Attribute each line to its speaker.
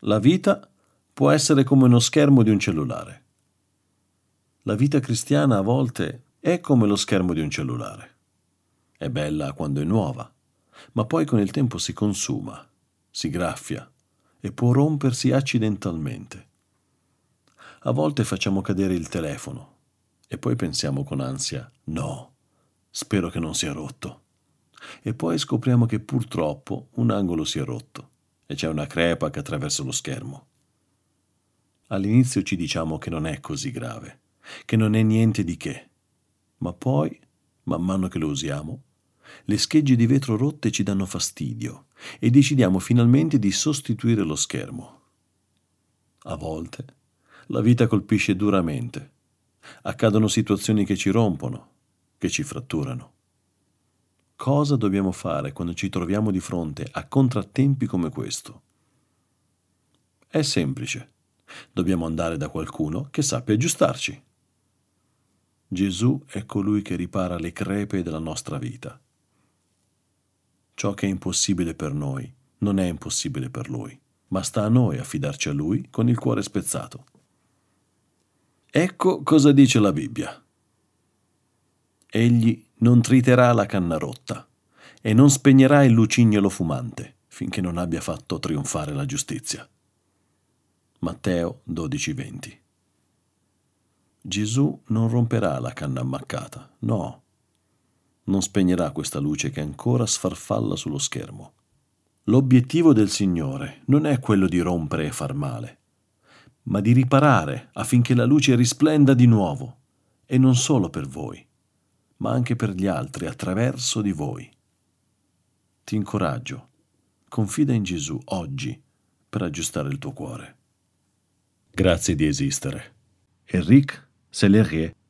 Speaker 1: La vita può essere come uno schermo di un cellulare. La vita cristiana a volte è come lo schermo di un cellulare. È bella quando è nuova, ma poi con il tempo si consuma, si graffia e può rompersi accidentalmente. A volte facciamo cadere il telefono e poi pensiamo con ansia: no, spero che non sia rotto. E poi scopriamo che purtroppo un angolo si è rotto e c'è una crepa che attraversa lo schermo. All'inizio ci diciamo che non è così grave, che non è niente di che, ma poi, man mano che lo usiamo, le schegge di vetro rotte ci danno fastidio e decidiamo finalmente di sostituire lo schermo. A volte la vita colpisce duramente. Accadono situazioni che ci rompono, che ci fratturano. Cosa dobbiamo fare quando ci troviamo di fronte a contrattempi come questo? È semplice. Dobbiamo andare da qualcuno che sappia aggiustarci. Gesù è colui che ripara le crepe della nostra vita. Ciò che è impossibile per noi non è impossibile per Lui, ma sta a noi affidarci a Lui con il cuore spezzato. Ecco cosa dice la Bibbia. Egli non triterà la canna rotta e non spegnerà il lucignolo fumante finché non abbia fatto trionfare la giustizia. Matteo 12:20. Gesù non romperà la canna ammaccata, no. Non spegnerà questa luce che ancora sfarfalla sullo schermo. L'obiettivo del Signore non è quello di rompere e far male, ma di riparare affinché la luce risplenda di nuovo, e non solo per voi, ma anche per gli altri attraverso di voi. Ti incoraggio, confida in Gesù oggi per aggiustare il tuo cuore. Grazie di esistere. Éric Sellerier